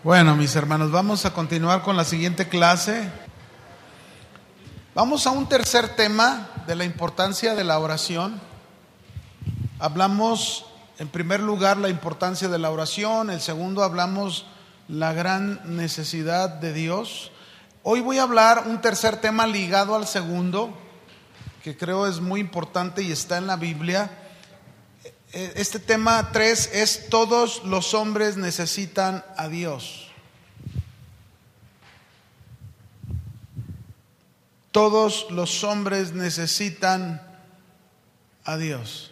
Bueno, mis hermanos, vamos a continuar con la siguiente clase. Vamos a un tercer tema de la importancia de la oración. Hablamos, en primer lugar, la importancia de la oración. El segundo, hablamos la gran necesidad de Dios. Hoy voy a hablar un tercer tema ligado al segundo, que creo es muy importante y está en la Biblia. Este tema 3 es: todos los hombres necesitan a Dios. Todos los hombres necesitan a Dios.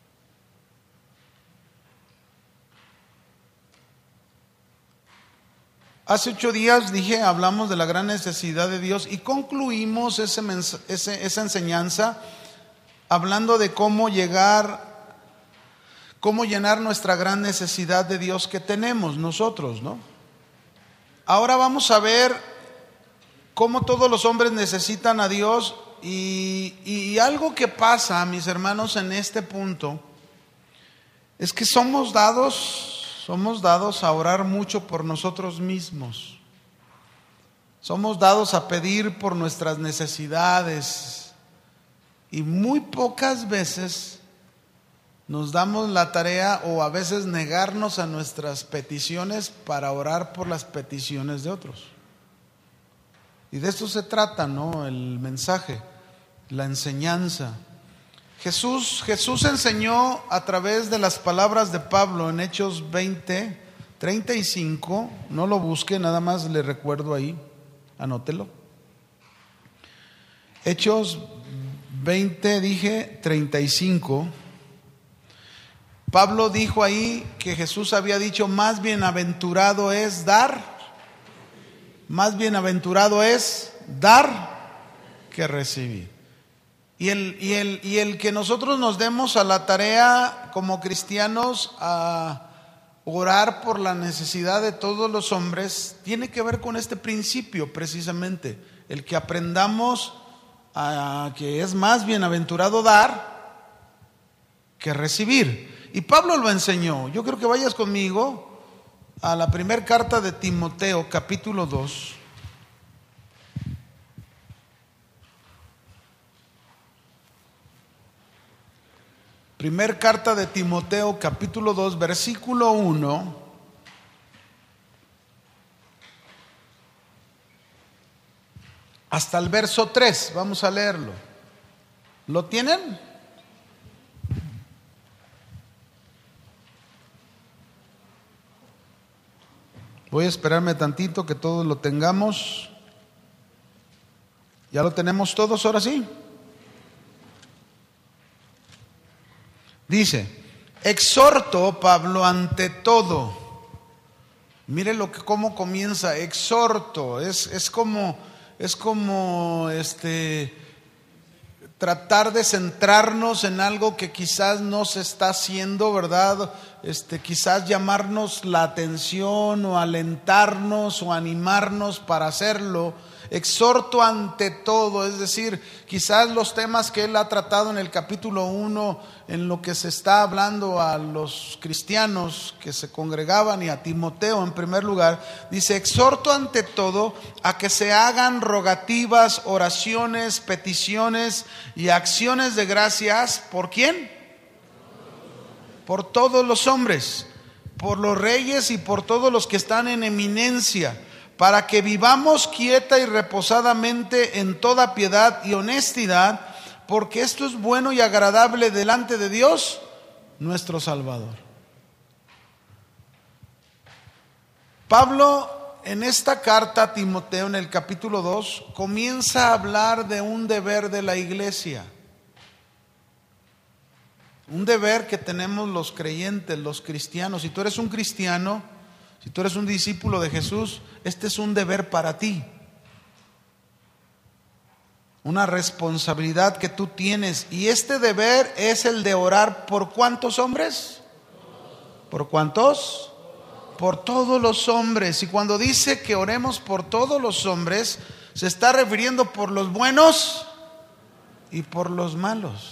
Hace 8 días hablamos de la gran necesidad de Dios y concluimos esa enseñanza hablando de cómo llenar nuestra gran necesidad de Dios que tenemos nosotros, ¿no? Ahora vamos a ver cómo todos los hombres necesitan a Dios y algo que pasa, mis hermanos, en este punto es que somos dados a orar mucho por nosotros mismos. Somos dados a pedir por nuestras necesidades y muy pocas veces nos damos la tarea, o a veces negarnos a nuestras peticiones para orar por las peticiones de otros. Y de esto se trata, ¿no? El mensaje, la enseñanza. Jesús enseñó a través de las palabras de Pablo en Hechos 20:35. No lo busque, nada más le recuerdo ahí, anótelo. Hechos 20:35. Pablo dijo ahí que Jesús había dicho: más bienaventurado es dar que recibir. Y el que nosotros nos demos a la tarea como cristianos a orar por la necesidad de todos los hombres tiene que ver con este principio precisamente, el que aprendamos a que es más bienaventurado dar que recibir. Y Pablo lo enseñó. Yo quiero que vayas conmigo a la primera carta de Timoteo, capítulo 2. Primer carta de Timoteo, capítulo 2, versículo 1. Hasta el verso 3. Vamos a leerlo. ¿Lo tienen? Voy a esperarme tantito que todos lo tengamos. ¿Ya lo tenemos todos ahora sí? Dice: exhorto, Pablo, ante todo. Mire cómo comienza: exhorto. Es como tratar de centrarnos en algo que quizás no se está haciendo, ¿verdad? Quizás llamarnos la atención o alentarnos o animarnos para hacerlo. Exhorto ante todo, es decir, quizás los temas que él ha tratado en el capítulo 1, en lo que se está hablando a los cristianos que se congregaban y a Timoteo en primer lugar, dice: exhorto ante todo a que se hagan rogativas, oraciones, peticiones y acciones de gracias. ¿Por quién? Por todos los hombres, por los reyes y por todos los que están en eminencia, para que vivamos quieta y reposadamente en toda piedad y honestidad, porque esto es bueno y agradable delante de Dios, nuestro Salvador. Pablo, en esta carta a Timoteo, en el capítulo 2, comienza a hablar de un deber de la iglesia. Un deber que tenemos los creyentes, los cristianos. Si tú eres un cristiano, si tú eres un discípulo de Jesús, este es un deber para ti. Una responsabilidad que tú tienes. Y este deber es el de orar ¿por cuántos hombres? ¿Por cuántos? Por todos los hombres. Y cuando dice que oremos por todos los hombres, se está refiriendo por los buenos y por los malos.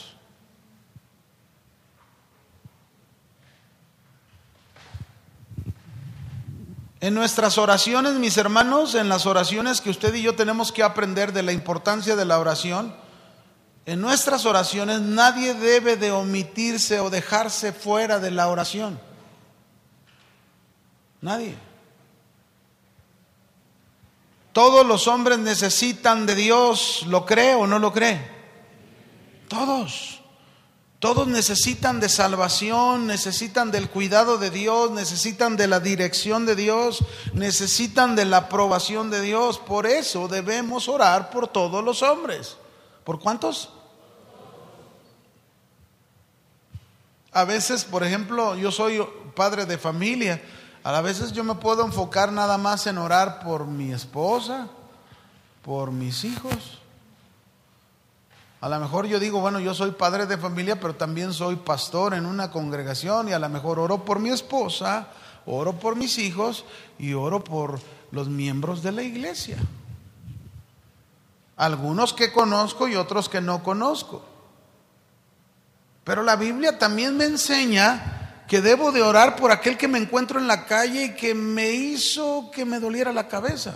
En nuestras oraciones, mis hermanos, en las oraciones que usted y yo tenemos que aprender de la importancia de la oración, en nuestras oraciones nadie debe de omitirse o dejarse fuera de la oración. Nadie. Todos los hombres necesitan de Dios, ¿lo cree o no lo cree? Todos. Todos necesitan de salvación, necesitan del cuidado de Dios, necesitan de la dirección de Dios, necesitan de la aprobación de Dios. Por eso debemos orar por todos los hombres. ¿Por cuántos? A veces, por ejemplo, yo soy padre de familia. A veces yo me puedo enfocar nada más en orar por mi esposa, por mis hijos. A lo mejor yo digo, bueno, yo soy padre de familia, pero también soy pastor en una congregación y a lo mejor oro por mi esposa, oro por mis hijos y oro por los miembros de la iglesia. Algunos que conozco y otros que no conozco. Pero la Biblia también me enseña que debo de orar por aquel que me encuentro en la calle y que me hizo que me doliera la cabeza.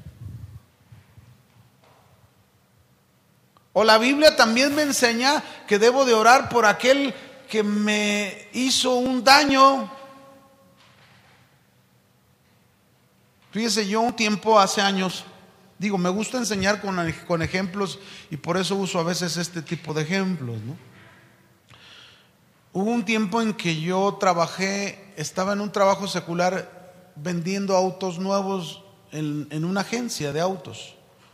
O la Biblia también me enseña que debo de orar por aquel que me hizo un daño. Fíjese, yo un tiempo hace años, me gusta enseñar con ejemplos y por eso uso a veces este tipo de ejemplos, ¿no? Hubo un tiempo en que yo estaba en un trabajo secular vendiendo autos nuevos en una agencia de autos.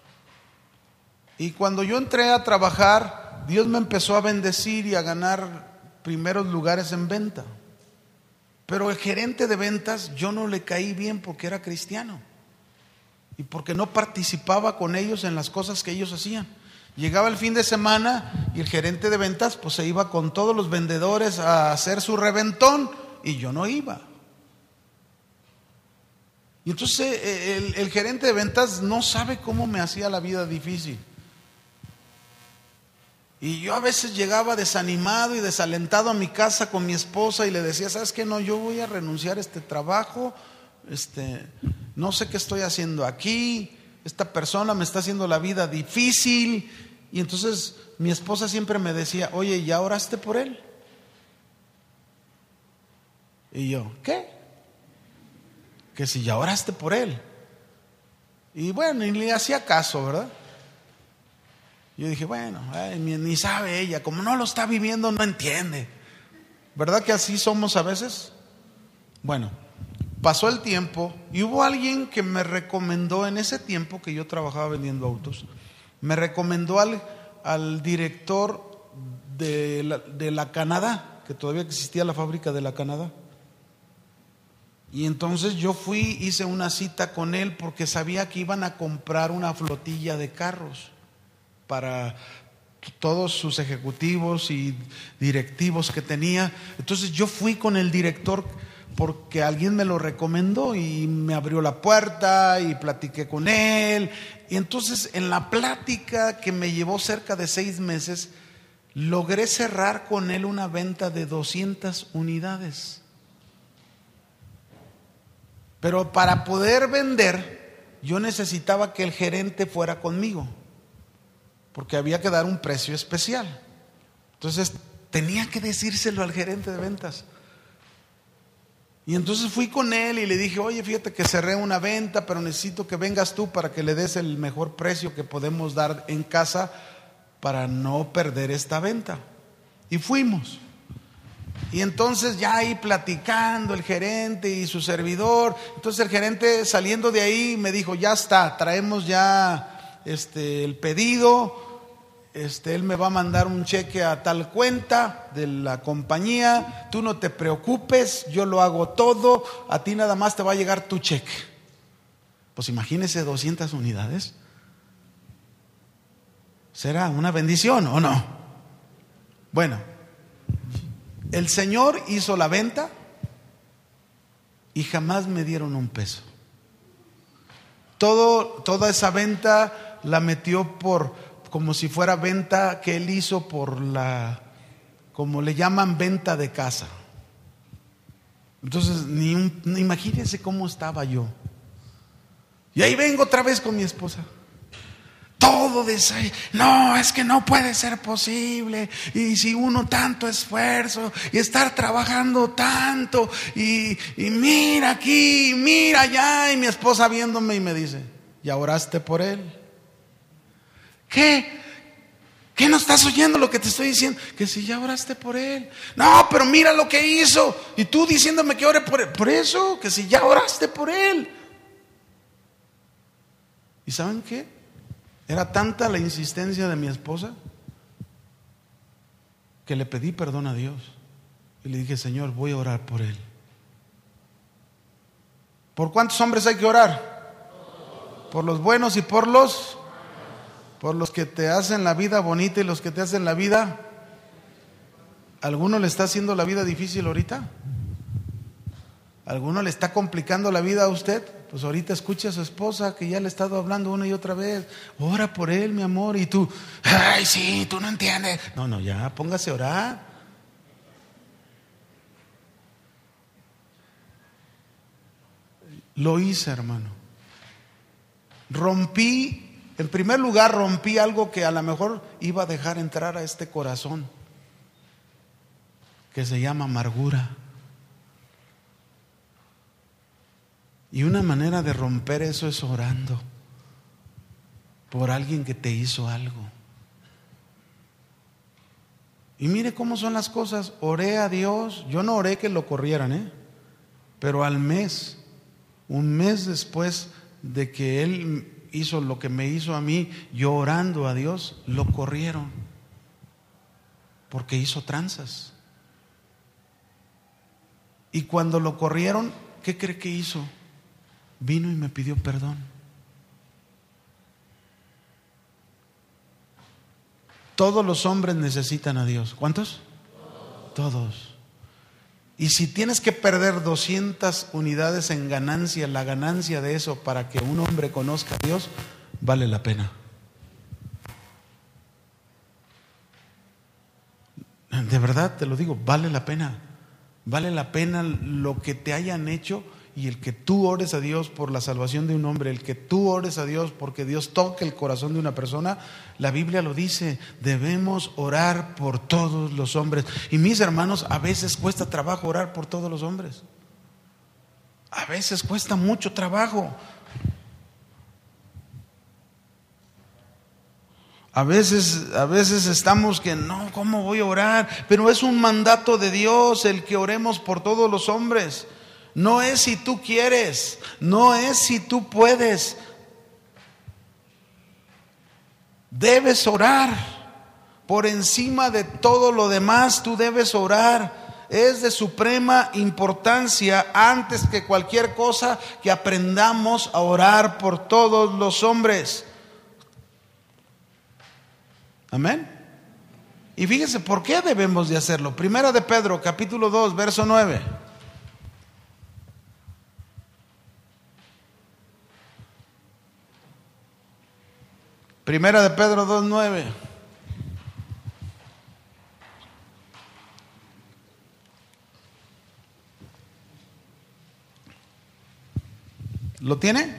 Y cuando yo entré a trabajar, Dios me empezó a bendecir y a ganar primeros lugares en venta. Pero el gerente de ventas, yo no le caí bien porque era cristiano y porque no participaba con ellos en las cosas que ellos hacían. Llegaba el fin de semana y el gerente de ventas pues se iba con todos los vendedores a hacer su reventón y yo no iba. Y entonces el gerente de ventas no sabe cómo me hacía la vida difícil. Y yo a veces llegaba desanimado y desalentado a mi casa con mi esposa y le decía, ¿sabes qué? No, yo voy a renunciar a este trabajo, no sé qué estoy haciendo aquí, esta persona me está haciendo la vida difícil. Y entonces mi esposa siempre me decía, oye, ¿ya oraste por él? Y yo, ¿qué? Que si ya oraste por él. Y bueno, y le hacía caso, ¿verdad? Yo dije, bueno, ni sabe ella, como no lo está viviendo, no entiende. ¿Verdad que así somos a veces? Bueno, pasó el tiempo y hubo alguien que me recomendó en ese tiempo que yo trabajaba vendiendo autos. Me recomendó al director de la Canadá, que todavía existía la fábrica de la Canadá. Y entonces yo hice una cita con él porque sabía que iban a comprar una flotilla de carros para todos sus ejecutivos y directivos que tenía. Entonces yo fui con el director porque alguien me lo recomendó y me abrió la puerta y platiqué con él. Y entonces en la plática que me llevó cerca de 6 meses, logré cerrar con él una venta de 200 unidades. Pero para poder vender, yo necesitaba que el gerente fuera conmigo, porque había que dar un precio especial. Entonces tenía que decírselo al gerente de ventas. Y entonces fui con él y le dije, oye, fíjate que cerré una venta, pero necesito que vengas tú para que le des el mejor precio que podemos dar en casa para no perder esta venta. Y fuimos. Y entonces ya ahí platicando el gerente y su servidor. Entonces el gerente, saliendo de ahí, me dijo, ya está, traemos ya el pedido, él me va a mandar un cheque a tal cuenta de la compañía, tú no te preocupes, yo lo hago todo, a ti nada más te va a llegar tu cheque. Pues imagínese 200 unidades. ¿Será una bendición o no? Bueno, el Señor hizo la venta y jamás me dieron un peso. Toda esa venta la metió como si fuera venta que él hizo como le llaman, venta de casa. Entonces, imagínense cómo estaba yo. Y ahí vengo otra vez con mi esposa. Todo dice, no, es que no puede ser posible. Y si uno tanto esfuerzo y estar trabajando tanto y mira aquí, mira allá. Y mi esposa viéndome y me dice, ¿ya oraste por él? ¿Qué no estás oyendo lo que te estoy diciendo? Que si ya oraste por él. No, pero mira lo que hizo. Y tú diciéndome que ore por él. Por eso, que si ya oraste por él. ¿Y saben qué? Era tanta la insistencia de mi esposa que le pedí perdón a Dios. Y le dije, Señor, voy a orar por él. ¿Por cuántos hombres hay que orar? Por los buenos y por los que te hacen la vida bonita y los que te hacen la vida. ¿Alguno le está haciendo la vida difícil ahorita? ¿Alguno le está complicando la vida a usted? Pues ahorita escuche a su esposa que ya le ha estado hablando una y otra vez. Ora por él, mi amor. Y tú, ay, sí, tú no entiendes. No, ya, póngase a orar. Lo hice, hermano. En primer lugar, rompí algo que a lo mejor iba a dejar entrar a este corazón, que se llama amargura. Y una manera de romper eso es orando por alguien que te hizo algo. Y mire cómo son las cosas. Oré a Dios. Yo no oré que lo corrieran, pero al mes, un mes después de que él hizo lo que me hizo a mí, yo orando a Dios, lo corrieron porque hizo tranzas. Y cuando lo corrieron, ¿qué cree que hizo? Vino y me pidió perdón. Todos los hombres necesitan a Dios. ¿Cuántos? Todos. Y si tienes que perder 200 unidades en ganancia, la ganancia de eso para que un hombre conozca a Dios, vale la pena. De verdad te lo digo, vale la pena. Vale la pena lo que te hayan hecho. Y el que tú ores a Dios por la salvación de un hombre, el que tú ores a Dios porque Dios toque el corazón de una persona, la Biblia lo dice, debemos orar por todos los hombres. Y mis hermanos, a veces cuesta trabajo orar por todos los hombres. A veces cuesta mucho trabajo. A veces estamos que no, ¿cómo voy a orar? Pero es un mandato de Dios el que oremos por todos los hombres. No es si tú quieres, no es si tú puedes. Debes orar. Por encima de todo lo demás, tú debes orar. Es de suprema importancia, antes que cualquier cosa, que aprendamos a orar por todos los hombres. Amén. Y fíjense, ¿por qué debemos de hacerlo? Primera de Pedro, capítulo 2, verso 9. Primera de Pedro 2:9. ¿Lo tiene?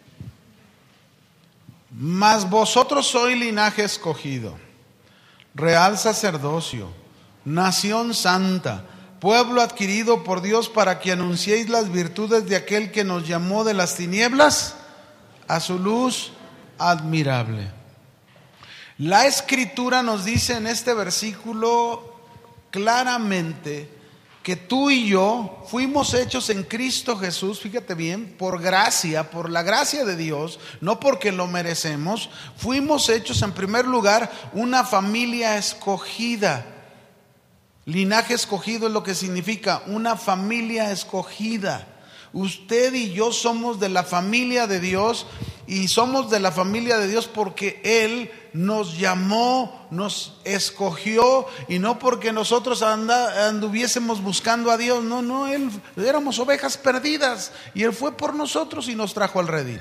Mas vosotros sois linaje escogido, real sacerdocio, nación santa, pueblo adquirido por Dios, para que anunciéis las virtudes de aquel que nos llamó de las tinieblas a su luz admirable. La Escritura nos dice en este versículo claramente que tú y yo fuimos hechos en Cristo Jesús, fíjate bien, por gracia, por la gracia de Dios, no porque lo merecemos. Fuimos hechos en primer lugar una familia escogida. Linaje escogido es lo que significa una familia escogida. Usted y yo somos de la familia de Dios, y somos de la familia de Dios porque Él nos llamó, nos escogió, y no porque nosotros anduviésemos buscando a Dios. No, Él, éramos ovejas perdidas y Él fue por nosotros y nos trajo al redil.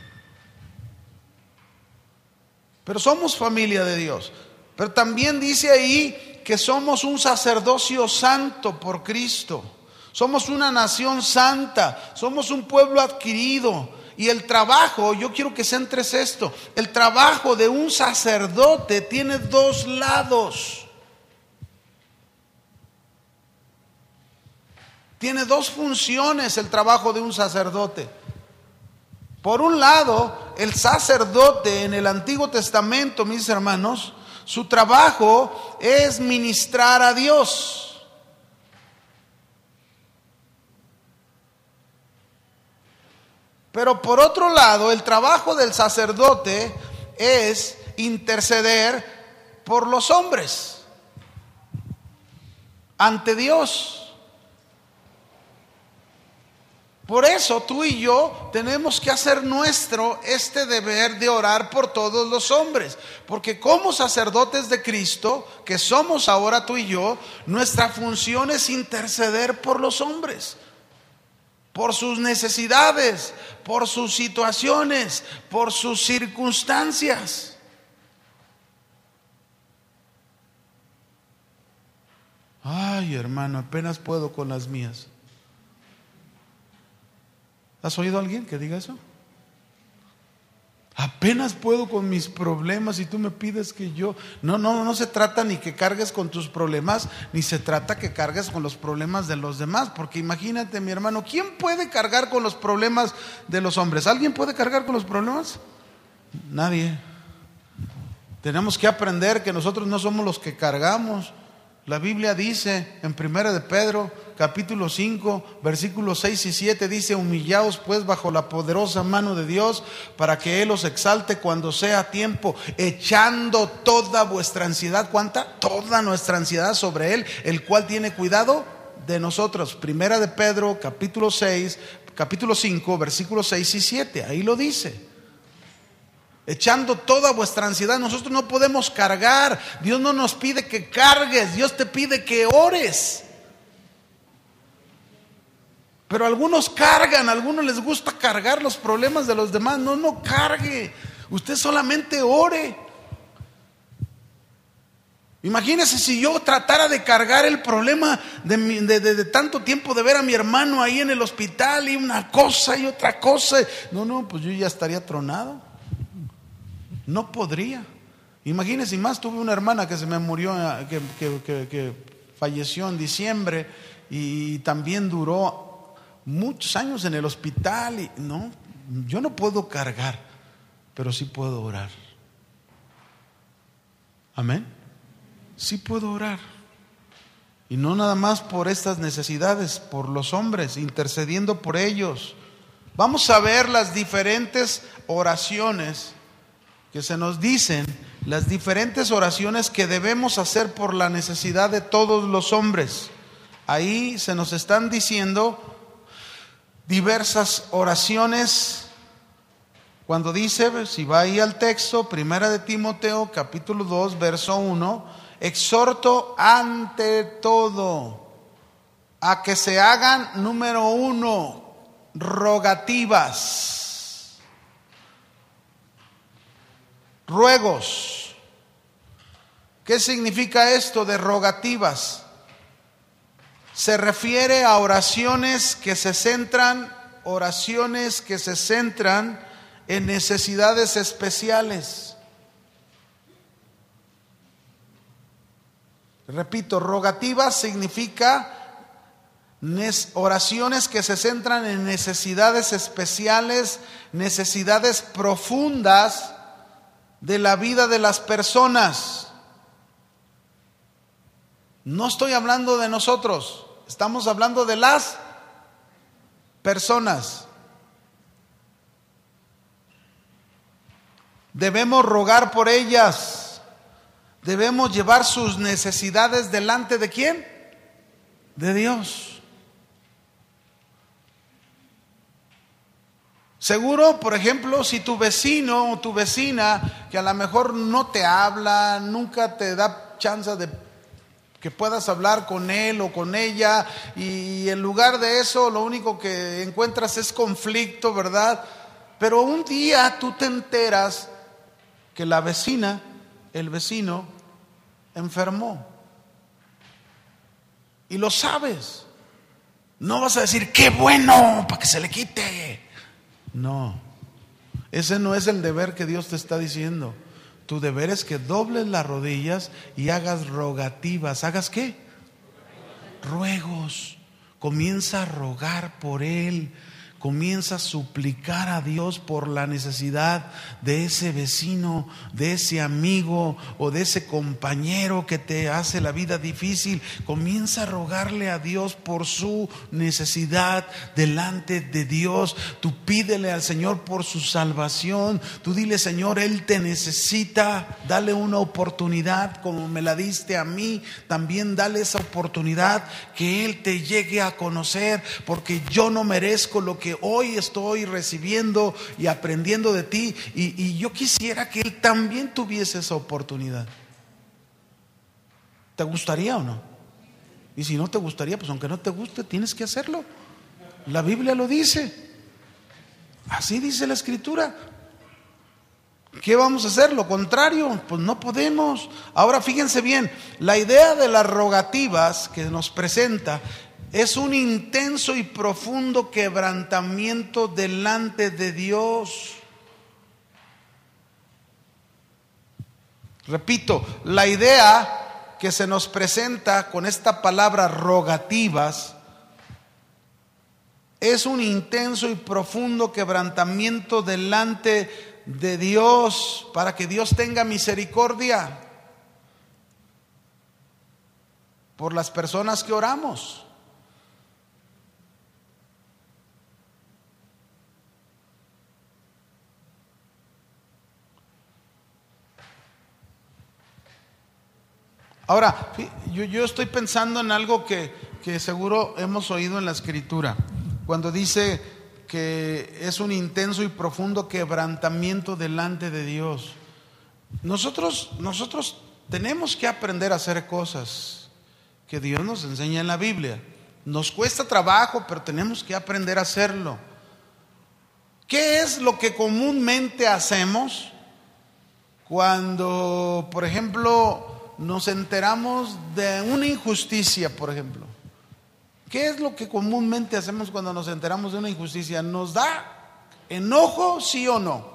Pero somos familia de Dios. Pero también dice ahí que somos un sacerdocio santo por Cristo. Somos una nación santa, somos un pueblo adquirido. Y el trabajo, yo quiero que centres esto, el trabajo de un sacerdote tiene dos lados. Tiene dos funciones el trabajo de un sacerdote. Por un lado, el sacerdote en el Antiguo Testamento, mis hermanos, su trabajo es ministrar a Dios. Pero por otro lado, el trabajo del sacerdote es interceder por los hombres ante Dios. Por eso tú y yo tenemos que hacer nuestro este deber de orar por todos los hombres, porque como sacerdotes de Cristo, que somos ahora tú y yo, nuestra función es interceder por los hombres, por sus necesidades, por sus situaciones, por sus circunstancias. Ay, hermano, apenas puedo con las mías. ¿Has oído a alguien que diga eso? Apenas puedo con mis problemas y tú me pides que yo... No se trata ni que cargues con tus problemas, ni se trata que cargues con los problemas de los demás. Porque imagínate, mi hermano, ¿quién puede cargar con los problemas de los hombres? ¿Alguien puede cargar con los problemas? Nadie. Tenemos que aprender que nosotros no somos los que cargamos. La Biblia dice en 1 de Pedro, capítulo 5, versículos 6 y 7, dice: humillaos pues bajo la poderosa mano de Dios, para que Él os exalte cuando sea tiempo, echando toda vuestra ansiedad. ¿Cuánta? Toda nuestra ansiedad sobre Él, el cual tiene cuidado de nosotros. 1 de Pedro, capítulo 5, versículos 6 y 7, ahí lo dice. Echando toda vuestra ansiedad. Nosotros no podemos cargar. Dios no nos pide que cargues, Dios te pide que ores. Pero algunos cargan, a algunos les gusta cargar los problemas de los demás. No cargue, usted solamente ore. Imagínese si yo tratara de cargar el problema de tanto tiempo de ver a mi hermano ahí en el hospital, y una cosa y otra cosa. Pues yo ya estaría tronado. No podría. Imagínense, más tuve una hermana que se me murió, que falleció en diciembre, y también duró muchos años en el hospital. Y yo no puedo cargar, pero sí puedo orar. Amén. Sí puedo orar. Y no nada más por estas necesidades, por los hombres, intercediendo por ellos. Vamos a ver las diferentes oraciones que se nos dicen, las diferentes oraciones que debemos hacer por la necesidad de todos los hombres. Ahí se nos están diciendo diversas oraciones. Cuando dice, si va ahí al texto, 1 de Timoteo, capítulo 2, verso 1, exhorto ante todo a que se hagan, número 1, rogativas. Ruegos. ¿Qué significa esto de rogativas? Se refiere a oraciones que se centran en necesidades especiales. Repito, rogativas significa oraciones que se centran en necesidades especiales, necesidades profundas de la vida de las personas. No estoy hablando de nosotros, estamos hablando de las personas. Debemos rogar por ellas. Debemos llevar sus necesidades delante de ¿quién? De Dios. Seguro, por ejemplo, si tu vecino o tu vecina, que a lo mejor no te habla, nunca te da chance de que puedas hablar con él o con ella, y en lugar de eso lo único que encuentras es conflicto, ¿verdad? Pero un día tú te enteras que la vecina, el vecino, enfermó. Y lo sabes. No vas a decir, qué bueno, para que se le quite. No. Ese no es el deber que Dios te está diciendo. Tu deber es que dobles las rodillas y hagas rogativas. ¿Hagas qué? Ruegos. Comienza a rogar por él. Comienza a suplicar a Dios por la necesidad de ese vecino, de ese amigo o de ese compañero que te hace la vida difícil. Comienza a rogarle a Dios por su necesidad delante de Dios. Tú pídele al Señor por su salvación. Tú dile: Señor, Él te necesita. Dale una oportunidad como me la diste a mí. También dale esa oportunidad que Él te llegue a conocer, porque yo no merezco lo que hoy estoy recibiendo y aprendiendo de ti, y yo quisiera que él también tuviese esa oportunidad. ¿Te gustaría o no? Y si no te gustaría, pues aunque no te guste, tienes que hacerlo. La Biblia lo dice. Así dice la Escritura. ¿Qué vamos a hacer? Lo contrario, pues no podemos. Ahora fíjense bien, la idea de las rogativas que nos presenta es un intenso y profundo quebrantamiento delante de Dios. Repito, la idea que se nos presenta con esta palabra rogativas es un intenso y profundo quebrantamiento delante de Dios, para que Dios tenga misericordia por las personas que oramos. Ahora, yo estoy pensando en algo que seguro hemos oído en la Escritura, cuando dice que es un intenso y profundo quebrantamiento delante de Dios. Nosotros tenemos que aprender a hacer cosas que Dios nos enseña en la Biblia. Nos cuesta trabajo, pero tenemos que aprender a hacerlo. ¿Qué es lo que comúnmente hacemos cuando, por ejemplo, nos enteramos de una injusticia, por ejemplo? ¿Qué es lo que comúnmente hacemos cuando nos enteramos de una injusticia? ¿Nos da enojo, sí o no?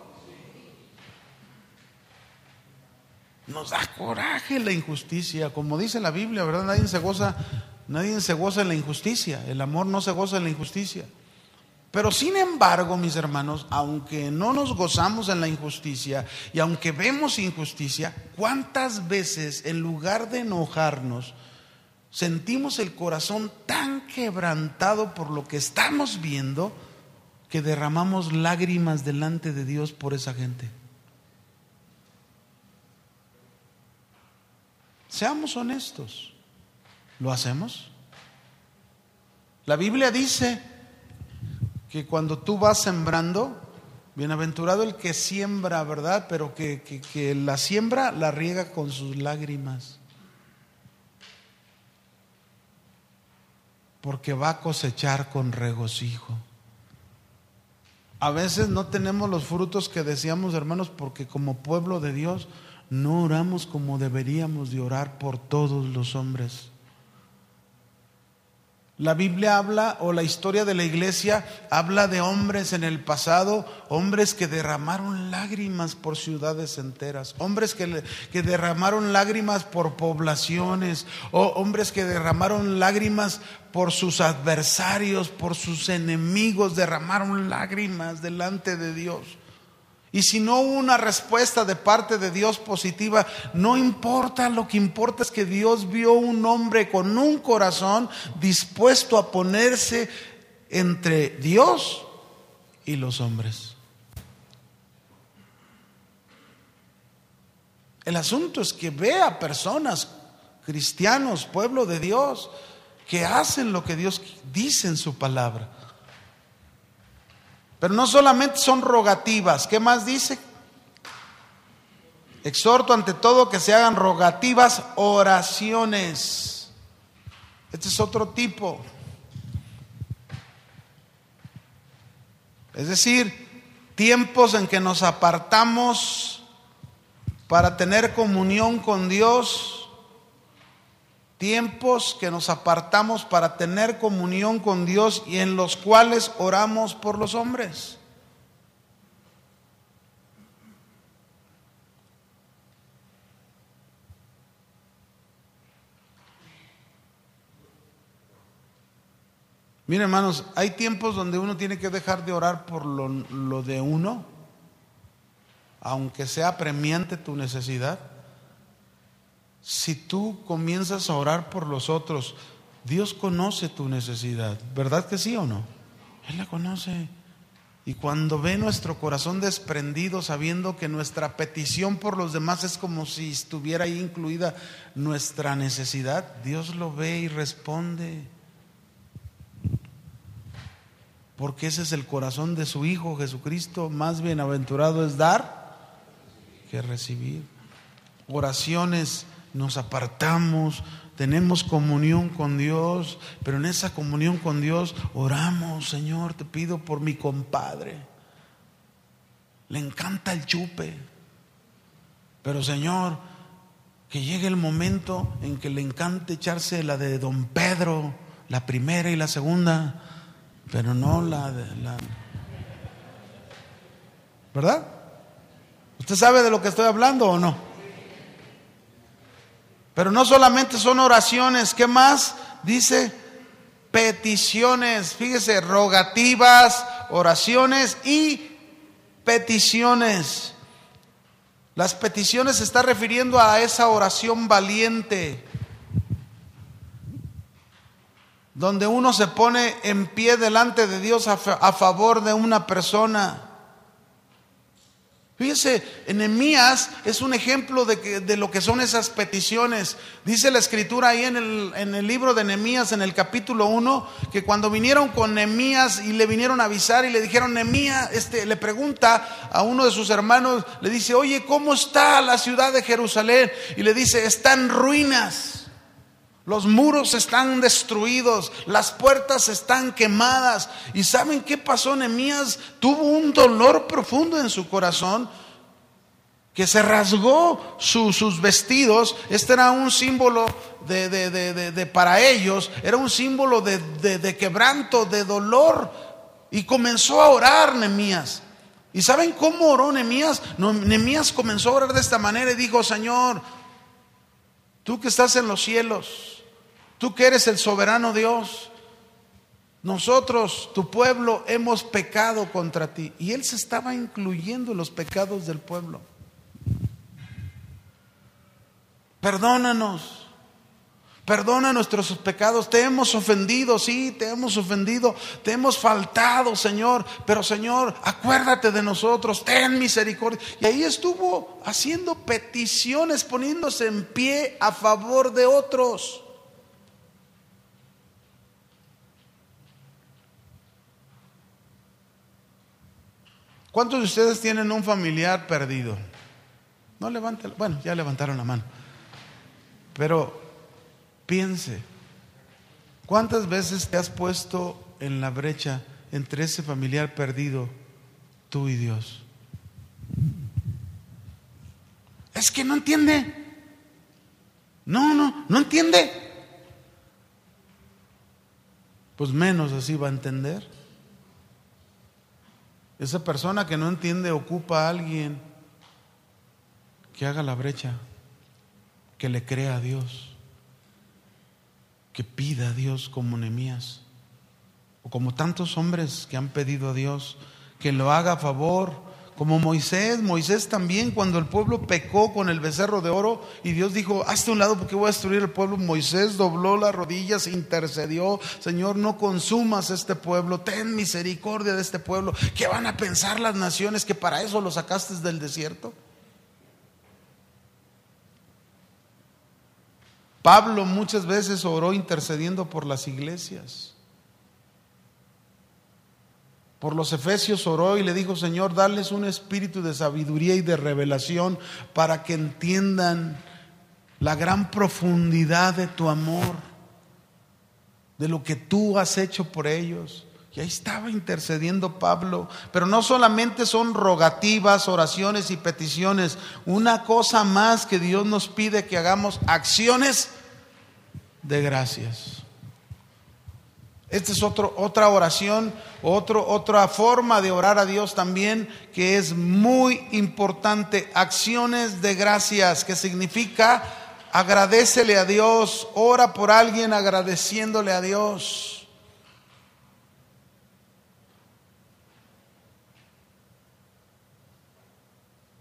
Nos da coraje la injusticia, como dice la Biblia, ¿verdad? Nadie se goza en la injusticia. El amor no se goza en la injusticia. Pero sin embargo, mis hermanos, aunque no nos gozamos en la injusticia y aunque vemos injusticia, ¿cuántas veces en lugar de enojarnos sentimos el corazón tan quebrantado por lo que estamos viendo que derramamos lágrimas delante de Dios por esa gente? Seamos honestos, ¿lo hacemos? La Biblia dice que cuando tú vas sembrando, bienaventurado el que siembra, ¿verdad? Pero que la siembra la riega con sus lágrimas, porque va a cosechar con regocijo. A veces no tenemos los frutos que deseamos, hermanos, porque como pueblo de Dios no oramos como deberíamos de orar por todos los hombres. La Biblia habla, o la historia de la iglesia habla de hombres en el pasado, hombres que derramaron lágrimas por ciudades enteras, hombres que derramaron lágrimas por poblaciones, o hombres que derramaron lágrimas por sus adversarios, por sus enemigos, derramaron lágrimas delante de Dios. Y si no hubo una respuesta de parte de Dios positiva, no importa, lo que importa es que Dios vio un hombre con un corazón dispuesto a ponerse entre Dios y los hombres. El asunto es que ve a personas, cristianos, pueblo de Dios, que hacen lo que Dios dice en su palabra. Pero no solamente son rogativas. ¿Qué más dice? Exhorto ante todo que se hagan rogativas, oraciones. Este es otro tipo. Es decir, tiempos en que nos apartamos para tener comunión con Dios. Tiempos que nos apartamos para tener comunión con Dios y en los cuales oramos por los hombres. Miren, hermanos, hay tiempos donde uno tiene que dejar de orar por lo de uno, aunque sea apremiante tu necesidad. Si tú comienzas a orar por los otros, Dios conoce tu necesidad, ¿verdad que sí o no? Él la conoce. Y cuando ve nuestro corazón desprendido, sabiendo que nuestra petición por los demás es como si estuviera ahí incluida nuestra necesidad, Dios lo ve y responde. Porque ese es el corazón de su Hijo Jesucristo. Más bienaventurado es dar que recibir. Oraciones, nos apartamos, tenemos comunión con Dios, pero en esa comunión con Dios oramos: Señor, te pido por mi compadre, le encanta el chupe, pero Señor, que llegue el momento en que le encante echarse la de Don Pedro, la primera y la segunda, pero no la ¿verdad? ¿Usted sabe de lo que estoy hablando o no? Pero no solamente son oraciones, ¿qué más? Dice peticiones, fíjese, rogativas, oraciones y peticiones. Las peticiones se está refiriendo a esa oración valiente, donde uno se pone en pie delante de Dios a favor de una persona. Fíjese, Nehemías es un ejemplo de lo que son esas peticiones. Dice la escritura ahí en el libro de Nehemías, en el capítulo 1, que cuando vinieron con Nehemías y le vinieron a avisar y le dijeron, Nehemías, le pregunta a uno de sus hermanos, le dice: oye, ¿cómo está la ciudad de Jerusalén? Y le dice: está en ruinas. Los muros están destruidos, las puertas están quemadas. ¿Y saben qué pasó? Nehemías tuvo un dolor profundo en su corazón, que se rasgó sus vestidos. Este era un símbolo para ellos, era un símbolo de quebranto, de dolor. Y comenzó a orar Nehemías. ¿Y saben cómo oró Nehemías? Nehemías comenzó a orar de esta manera y dijo: Señor, tú que estás en los cielos, tú que eres el soberano Dios, nosotros, tu pueblo, hemos pecado contra ti. Y él se estaba incluyendo en los pecados del pueblo. Perdónanos, perdona nuestros pecados. Te hemos ofendido, sí, te hemos ofendido, te hemos faltado, Señor. Pero Señor, acuérdate de nosotros, ten misericordia. Y ahí estuvo haciendo peticiones, poniéndose en pie a favor de otros. ¿Cuántos de ustedes tienen un familiar perdido? No levanten, bueno, ya levantaron la mano. Pero piense, ¿cuántas veces te has puesto en la brecha entre ese familiar perdido, tú y Dios? Es que no entiende. No entiende. Pues menos así va a entender. Esa persona que no entiende ocupa a alguien que haga la brecha, que le crea a Dios, que pida a Dios como Nehemías, o como tantos hombres que han pedido a Dios que lo haga a favor, como Moisés también, cuando el pueblo pecó con el becerro de oro y Dios dijo: hazte a un lado porque voy a destruir el pueblo. Moisés dobló las rodillas, intercedió: Señor, no consumas este pueblo, ten misericordia de este pueblo. ¿Qué van a pensar las naciones que para eso lo sacaste del desierto? Pablo muchas veces oró intercediendo por las iglesias. Por los efesios oró y le dijo: Señor, dales un espíritu de sabiduría y de revelación para que entiendan la gran profundidad de tu amor, de lo que tú has hecho por ellos. Y ahí estaba intercediendo Pablo. Pero no solamente son rogativas, oraciones y peticiones. Una cosa más que Dios nos pide que hagamos: acciones de gracias. Esta es otra oración, otra forma de orar a Dios también, que es muy importante. Acciones de gracias, que significa agradécele a Dios, ora por alguien agradeciéndole a Dios.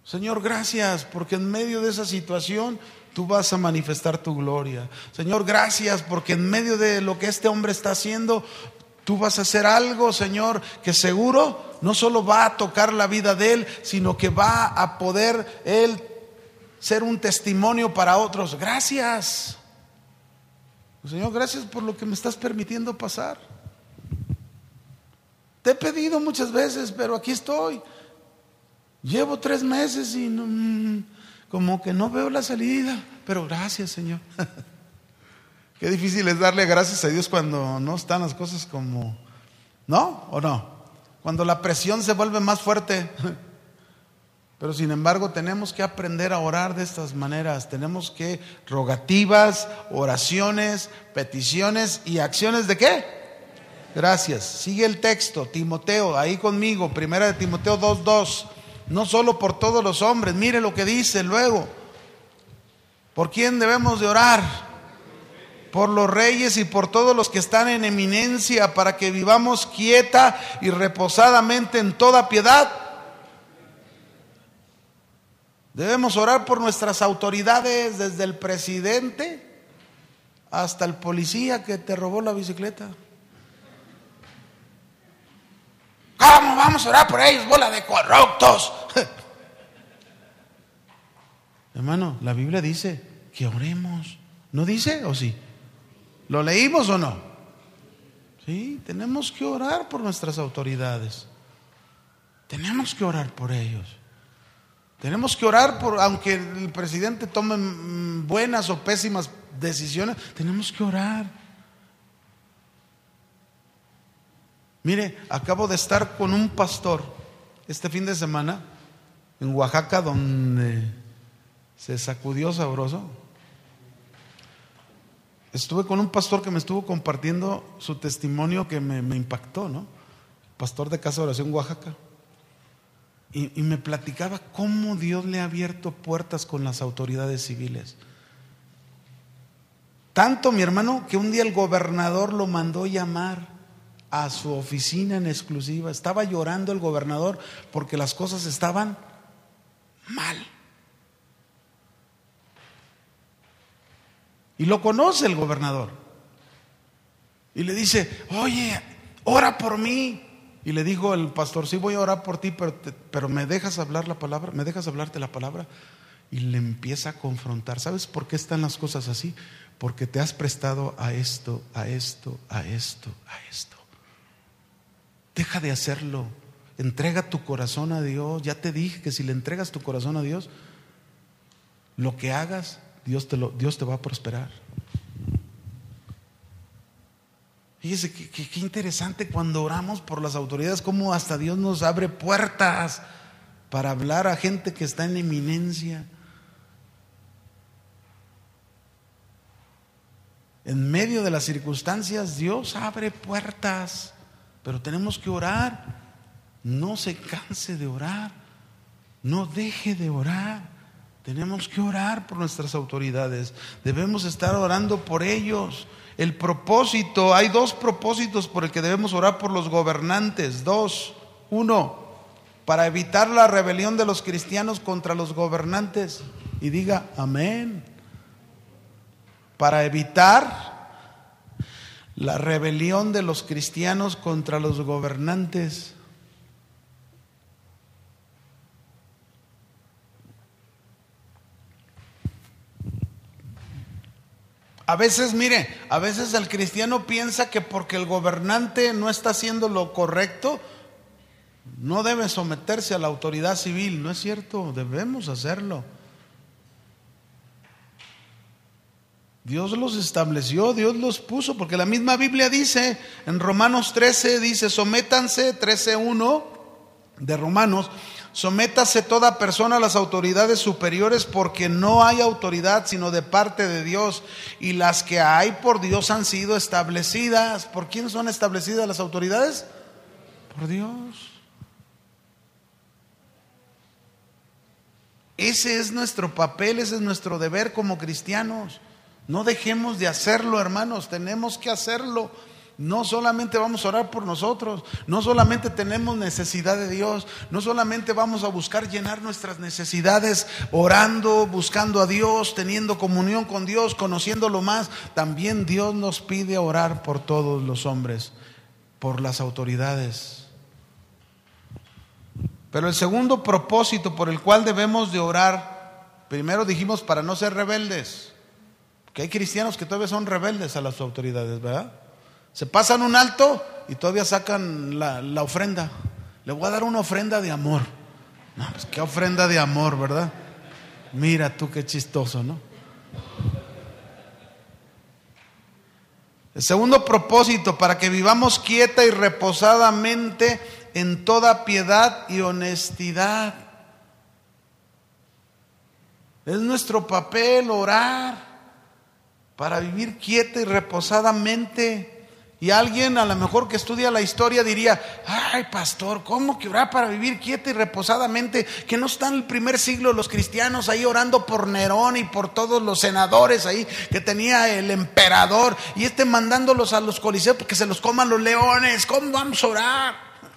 Señor, gracias, porque en medio de esa situación tú vas a manifestar tu gloria. Señor, gracias, porque en medio de lo que este hombre está haciendo, tú vas a hacer algo, Señor, que seguro no solo va a tocar la vida de él, sino que va a poder él ser un testimonio para otros. Gracias. Señor, gracias por lo que me estás permitiendo pasar. Te he pedido muchas veces, pero aquí estoy. Llevo 3 meses y como que no veo la salida, pero gracias, Señor. Qué difícil es darle gracias a Dios cuando no están las cosas como, ¿no? ¿O no? Cuando la presión se vuelve más fuerte. Pero sin embargo tenemos que aprender a orar de estas maneras. Tenemos que rogativas, oraciones, peticiones y acciones ¿de qué? Gracias. Sigue el texto, Timoteo, ahí conmigo, 1 Timoteo 2:2. No solo por todos los hombres, mire lo que dice luego. ¿Por quién debemos de orar? Por los reyes y por todos los que están en eminencia, para que vivamos quieta y reposadamente en toda piedad. Debemos orar por nuestras autoridades, desde el presidente hasta el policía que te robó la bicicleta. ¿Cómo vamos a orar por ellos, bola de corruptos? Hermano, la Biblia dice que oremos. ¿No dice o sí? ¿Lo leímos o no? Sí, tenemos que orar por nuestras autoridades. Tenemos que orar por ellos. Tenemos que orar por, aunque el presidente tome buenas o pésimas decisiones, tenemos que orar. Mire, acabo de estar con un pastor este fin de semana en Oaxaca, donde se sacudió sabroso. Estuve con un pastor que me estuvo compartiendo su testimonio que me impactó, ¿no? Pastor de Casa de Oración Oaxaca. Y me platicaba cómo Dios le ha abierto puertas con las autoridades civiles. Tanto, mi hermano, que un día el gobernador lo mandó llamar a su oficina en exclusiva. Estaba llorando el gobernador porque las cosas estaban mal. Y lo conoce el gobernador. Y le dice: oye, ora por mí. Y le dijo el pastor: sí, voy a orar por ti, pero ¿me dejas hablar la palabra? ¿Me dejas hablarte la palabra? Y le empieza a confrontar. ¿Sabes por qué están las cosas así? Porque te has prestado a esto, a esto, a esto, a esto. Deja de hacerlo. Entrega tu corazón a Dios. Ya te dije que si le entregas tu corazón a Dios, lo que hagas, Dios te va a prosperar. Fíjese qué interesante cuando oramos por las autoridades, cómo hasta Dios nos abre puertas para hablar a gente que está en eminencia. En medio de las circunstancias, Dios abre puertas, pero tenemos que orar. No se canse de orar, no deje de orar. Tenemos que orar por nuestras autoridades, debemos estar orando por ellos. El propósito, hay 2 propósitos por el que debemos orar por los gobernantes. 2. 1, para evitar la rebelión de los cristianos contra los gobernantes. Y diga amén. Para evitar la rebelión de los cristianos contra los gobernantes. A veces, mire, a veces el cristiano piensa que porque el gobernante no está haciendo lo correcto, no debe someterse a la autoridad civil. No es cierto, debemos hacerlo. Dios los estableció, Dios los puso, porque la misma Biblia dice, en Romanos 13, dice: sométanse, 13:1 de Romanos, sométase toda persona a las autoridades superiores, porque no hay autoridad sino de parte de Dios, y las que hay por Dios han sido establecidas. ¿Por quién son establecidas las autoridades? Por Dios. Ese es nuestro papel, ese es nuestro deber como cristianos. No dejemos de hacerlo, hermanos, tenemos que hacerlo. No solamente vamos a orar por nosotros, no solamente tenemos necesidad de Dios, no solamente vamos a buscar llenar nuestras necesidades orando, buscando a Dios, teniendo comunión con Dios, conociéndolo más. También Dios nos pide orar por todos los hombres, por las autoridades. Pero el segundo propósito por el cual debemos de orar, primero dijimos para no ser rebeldes, que hay cristianos que todavía son rebeldes a las autoridades, ¿verdad? Se pasan un alto y todavía sacan la ofrenda. Le voy a dar una ofrenda de amor. No, pues qué ofrenda de amor, ¿verdad? Mira tú qué chistoso, ¿no? El segundo propósito, para que vivamos quieta y reposadamente en toda piedad y honestidad. Es nuestro papel orar para vivir quieta y reposadamente. Y alguien a lo mejor que estudia la historia diría: ay, pastor, ¿cómo que orar para vivir quieta y reposadamente? Que no están en el primer siglo los cristianos ahí orando por Nerón y por todos los senadores ahí que tenía el emperador, y mandándolos a los coliseos porque se los coman los leones. ¿Cómo vamos a orar?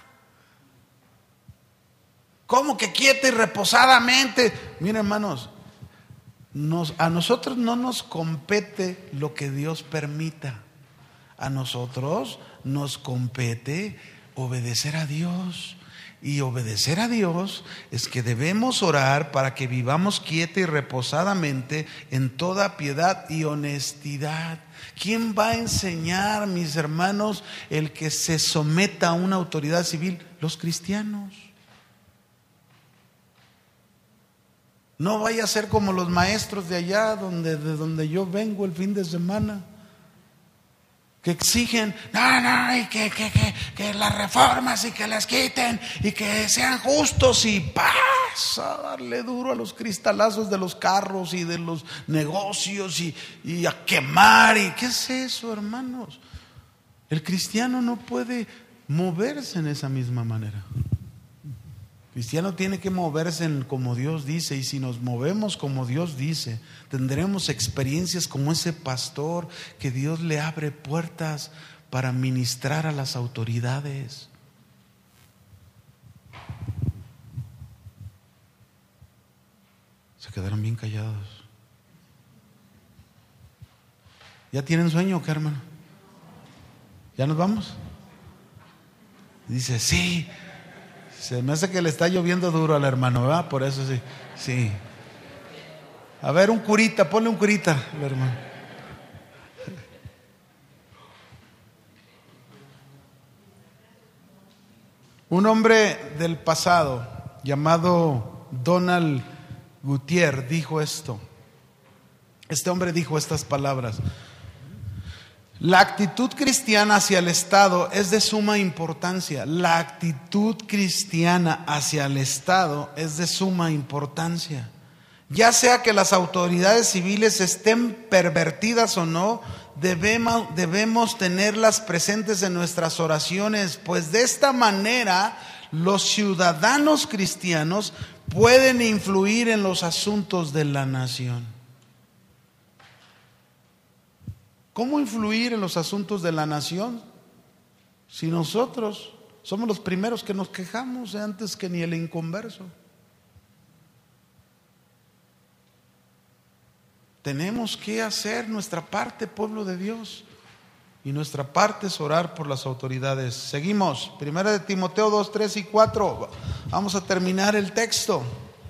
¿Cómo que quieta y reposadamente? Miren, hermanos, a nosotros no nos compete lo que Dios permita. A nosotros nos compete obedecer a Dios. Y obedecer a Dios es que debemos orar para que vivamos quieta y reposadamente en toda piedad y honestidad. ¿Quién va a enseñar, mis hermanos, el que se someta a una autoridad civil? Los cristianos. No vaya a ser como los maestros de allá de donde yo vengo el fin de semana, que exigen, y que las reformas y que las quiten y que sean justos, y pasa a darle duro a los cristalazos de los carros y de los negocios y a quemar. ¿Y qué es eso, hermanos? El cristiano no puede moverse en esa misma manera. El cristiano tiene que moverse como Dios dice, y si nos movemos como Dios dice, tendremos experiencias como ese pastor que Dios le abre puertas para ministrar a las autoridades. Se quedaron bien callados. ¿Ya tienen sueño o qué, hermano? ¿Ya nos vamos? Dice, sí. Se me hace que le está lloviendo duro al hermano, ¿verdad? Por eso sí. A ver, un curita, ponle un curita al hermano. Un hombre del pasado llamado Donald Gutiérrez dijo esto. Este hombre dijo estas palabras: la actitud cristiana hacia el Estado es de suma importancia. La actitud cristiana hacia el Estado es de suma importancia. Ya sea que las autoridades civiles estén pervertidas o no, debemos tenerlas presentes en nuestras oraciones, pues de esta manera los ciudadanos cristianos pueden influir en los asuntos de la nación. ¿Cómo influir en los asuntos de la nación? Si nosotros somos los primeros que nos quejamos antes que ni el inconverso. Tenemos que hacer nuestra parte, pueblo de Dios, y nuestra parte es orar por las autoridades. Seguimos, 1 Timoteo 2, 3 y 4. Vamos a terminar el texto.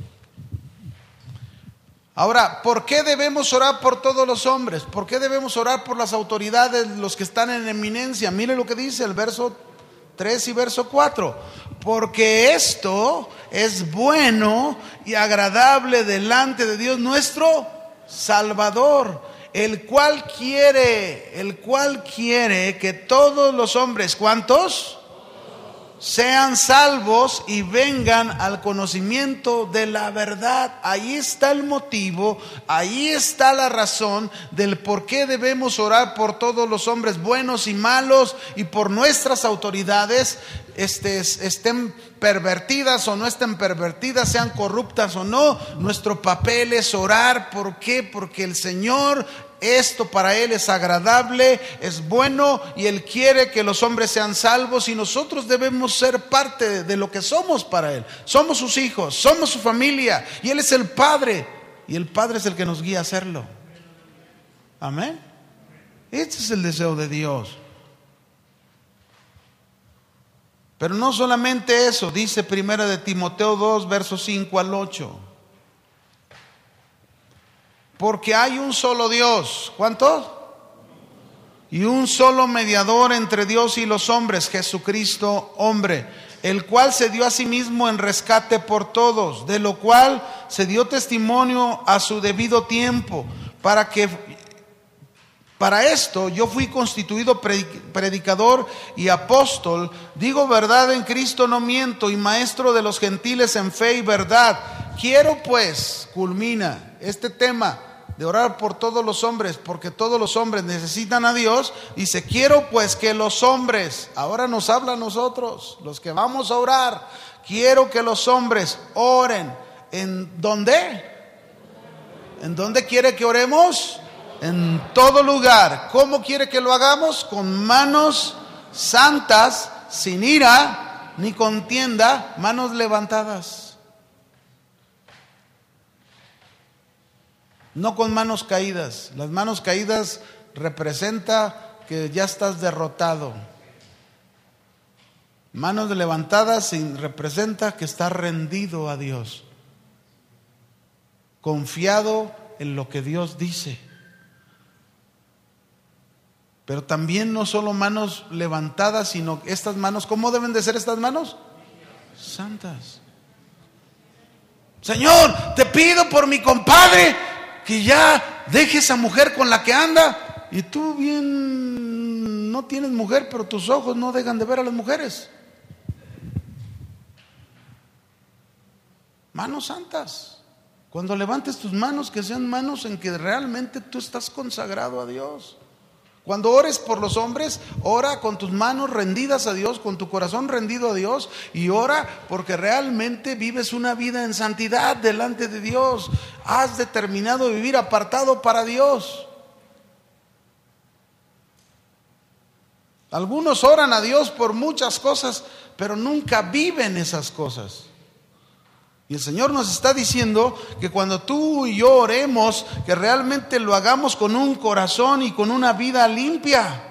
Ahora, ¿por qué debemos orar por todos los hombres? ¿Por qué debemos orar por las autoridades, los que están en eminencia? Mire lo que dice el verso 3 y verso 4. Porque esto es bueno y agradable delante de Dios nuestro Salvador, el cual quiere que todos los hombres, ¿cuántos? Sean salvos y vengan al conocimiento de la verdad. Ahí está el motivo, ahí está la razón del por qué debemos orar por todos los hombres buenos y malos, y por nuestras autoridades, estén pervertidas o no estén pervertidas, sean corruptas o no. Nuestro papel es orar. ¿Por qué? Porque el Señor Esto para Él es agradable, es bueno, y Él quiere que los hombres sean salvos, y nosotros debemos ser parte de lo que somos para Él. Somos sus hijos, somos su familia, y Él es el Padre, y el Padre es el que nos guía a hacerlo. Amén. Este es el deseo de Dios. Pero no solamente eso, dice 1 de Timoteo 2, versos 5 al 8. Porque hay un solo Dios. ¿Cuántos? Y un solo mediador entre Dios y los hombres, Jesucristo hombre, el cual se dio a sí mismo en rescate por todos, de lo cual se dio testimonio a su debido tiempo, para esto yo fui constituido predicador y apóstol, digo verdad en Cristo, no miento, y maestro de los gentiles en fe y verdad. Quiero pues, culmina este tema de orar por todos los hombres, porque todos los hombres necesitan a Dios. Dice, quiero pues que los hombres, ahora nos habla a nosotros, los que vamos a orar, quiero que los hombres oren. ¿En dónde? ¿En dónde quiere que oremos? En todo lugar. ¿Cómo quiere que lo hagamos? Con manos santas, sin ira ni contienda, manos levantadas. No con manos caídas. Las manos caídas representa que ya estás derrotado. Manos levantadas representa que estás rendido a Dios, confiado en lo que Dios dice. Pero también no solo manos levantadas, sino estas manos, ¿cómo deben de ser estas manos? Santas. Señor, te pido por mi compadre que ya deje esa mujer con la que anda. Y tú bien no tienes mujer, pero tus ojos no dejan de ver a las mujeres. Manos santas. Cuando levantes tus manos, que sean manos en que realmente tú estás consagrado a Dios. Cuando ores por los hombres, ora con tus manos rendidas a Dios, con tu corazón rendido a Dios, y ora porque realmente vives una vida en santidad delante de Dios. Has determinado vivir apartado para Dios. Algunos oran a Dios por muchas cosas, pero nunca viven esas cosas. Y el Señor nos está diciendo que cuando tú y yo oremos, que realmente lo hagamos con un corazón y con una vida limpia.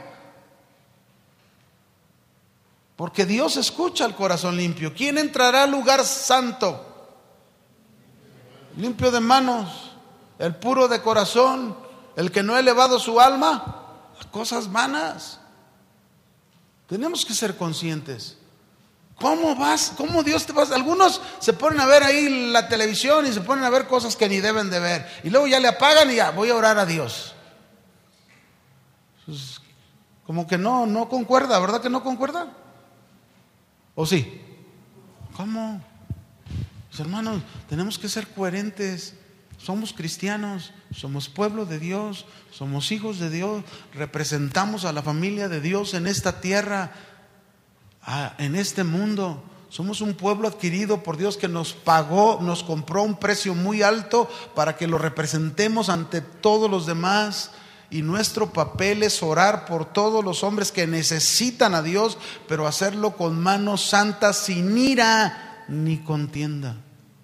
Porque Dios escucha el corazón limpio. ¿Quién entrará al lugar santo? Limpio de manos, el puro de corazón, el que no ha elevado su alma a cosas vanas. Tenemos que ser conscientes. ¿Cómo vas? ¿Cómo Dios te va? Algunos se ponen a ver ahí la televisión y se ponen a ver cosas que ni deben de ver. Y luego ya le apagan y ya, voy a orar a Dios. Pues, como que no concuerda, ¿verdad que no concuerda? ¿O sí? ¿Cómo? Pues, hermanos, tenemos que ser coherentes. Somos cristianos, somos pueblo de Dios, somos hijos de Dios, representamos a la familia de Dios en esta tierra. En este mundo somos un pueblo adquirido por Dios que nos pagó, nos compró un precio muy alto para que lo representemos ante todos los demás. Y nuestro papel es orar por todos los hombres que necesitan a Dios, pero hacerlo con manos santas, sin ira ni contienda,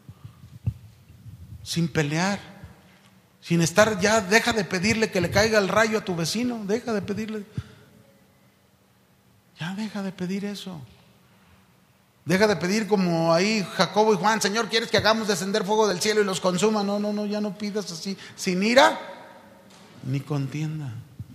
sin pelear, sin estar ya. Deja de pedirle que le caiga el rayo a tu vecino, deja de pedirle. Ya deja de pedir eso. Deja de pedir como ahí Jacobo y Juan: Señor, ¿quieres que hagamos descender fuego del cielo y los consuma? No, ya no pidas así, sin ira ni contienda.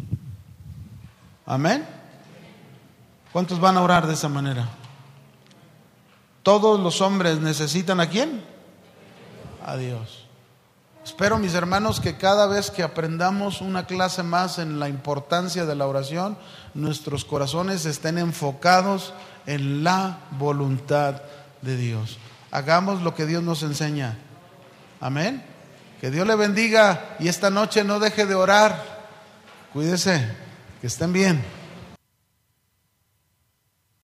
Amén. ¿Cuántos van a orar de esa manera? Todos los hombres necesitan ¿a quién? A Dios. Espero, mis hermanos, que cada vez que aprendamos una clase más en la importancia de la oración, nuestros corazones estén enfocados en la voluntad de Dios. Hagamos lo que Dios nos enseña. Amén. Que Dios le bendiga y esta noche no deje de orar. Cuídese, que estén bien.